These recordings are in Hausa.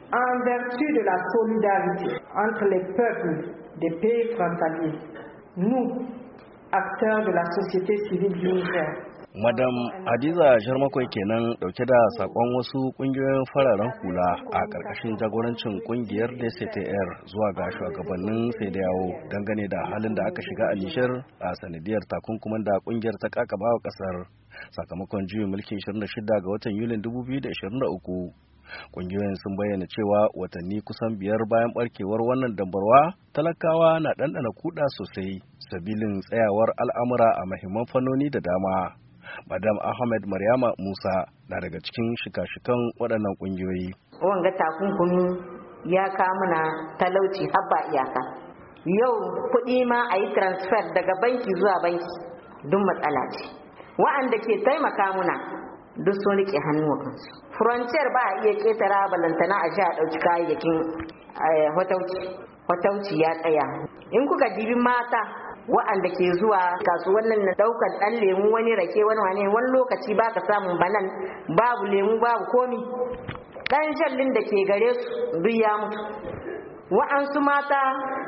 En vertu de la solidarité entre les peuples des pays frontaliers, nous, acteurs de la société civile du Niger. Madam Hadiza Jarmakwai kenan dauke da sakon wasu kungiyoyin fararen hula a karkashin jagorancin kungiyar DCTR zuwa ga shugabannin Sediyawo dangane da halin da aka shiga a Nijar a sanadiyar takunkuman da kungiyar ta kakaba wa kasar sakamakon juyin mulki 26 ga watan Yulin 2023. Kungiyoyin sun bayyana cewa watanni kusan 5 bayan barkewar wannan dambarwa talakawa na ɗanɗana kuɗa sosai sabilin tsayawar al'amura a mahimman fannoni da dama. Madam Ahmed Maryama Musa na daga cikin shika-shikan waɗannan ƙungiyoyi. Wanga takunkumi ya kawo mana talauci habba iyaka. Yau kuɗi ma a yi transfer daga banki zuwa banki duk matsala ce. Wa'anda ke taimaka muna duk sun riƙe hannu kansu. Frontier ba a iya ƙetara balantana a sha ɗauki kayayyakin hotauci ya tsaya. In kuka dibi mata wa'anda ke zuwa kasuwannin na daukar dan lemu wani rake wani lokaci baka samun banan babu lemu babu komi dan jallin da ke gare su duk ya mutu. Wa'ansu mata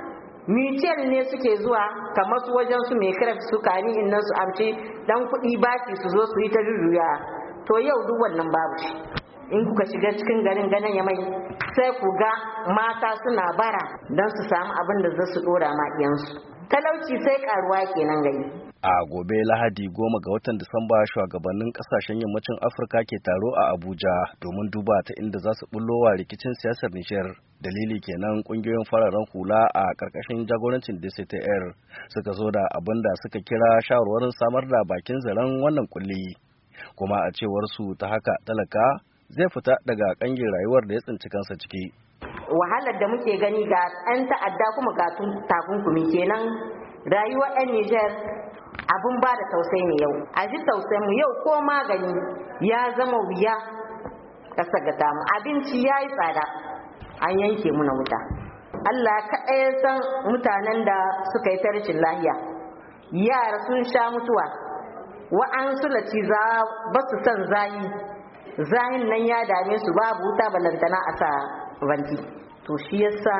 mutual ne suke zuwa kamar su wajen su mai kiraf su kani innan su amce dan kuɗi baki su zo su yi ta rurruya. To yau duk wannan babu shi. In kuka shiga cikin garin ganin ya mai sai ku ga mata suna bara don su samu abin da za su dora ma iyansu. Talauci sai karuwa kenan gari. A gobe Lahadi 10 ga watan Disamba shugabannin kasashen yammacin Afirka ke taro a Abuja domin duba ta inda za su bullowa rikicin siyasar Nijar. Dalili kenan kungiyoyin fararen hula a karkashin jagorancin DCTR suka zo da abin da suka kira shawarwarin samar da bakin zaren wannan kulli. Kuma a cewar su ta haka talaka zai fita daga kangin rayuwar da ya tsinci kansa ciki. Wahalar da muke gani ga 'yan ta'adda kuma ga takunkumi kenan rayuwar 'yan Nijar abun ba da tausayi ne yau. A ji tausayin mu yau ko magani ya zama wuya kasa ga tamu abinci ya yi tsada an yanke muna wuta. Allah kaɗai ya san mutanen da suka yi ta rashin lahiya. Yara sun sha mutuwa wa'ansu laciza ba su son zahin nan ya dame su babu wuta balantana a sa vanti. To shi yasa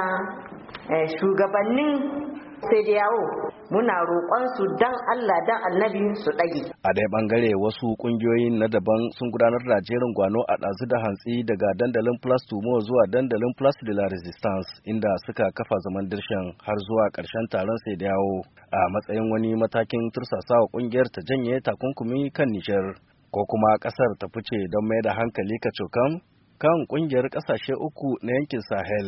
shugabannin sai da yawo muna roƙon su dan Allah dan Annabi su dage. A dai bangare wasu kungiyoyin na daban sun gudanar da jerin gwano a ɗazu da hantsi daga dandalin Place Tumo zuwa dandalin Place de la Resistance inda suka kafa zaman dirshan har zuwa ƙarshen taron sai da yawo a matsayin wani matakin tursasawa kungiyar ta janye takunkumi kan Nijar ko kuma ƙasar ta fice don mai da hankali kacokan kan kungiyar kasashe uku na yankin Sahel.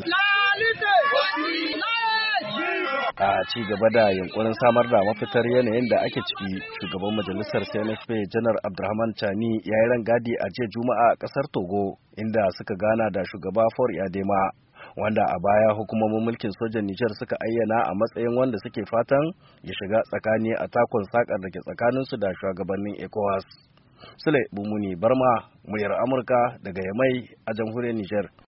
A ci gaba da yunkurin samar da mafitar yanayin da ake ciki, shugaban majalisar CNSP Janar Abdurrahman Chani ya yi rangadi a jiya Juma'a a kasar Togo inda suka gana da shugaba Faure Adema, wanda a baya hukumomin mulkin sojan Nijar suka ayyana a matsayin wanda suke fatan ya shiga tsakani a takon sakar da ke tsakaninsu da shugabannin ECOWAS. Sule Bumuni Barma, muryar Amurka daga Yamai a jamhuriyar Nijar.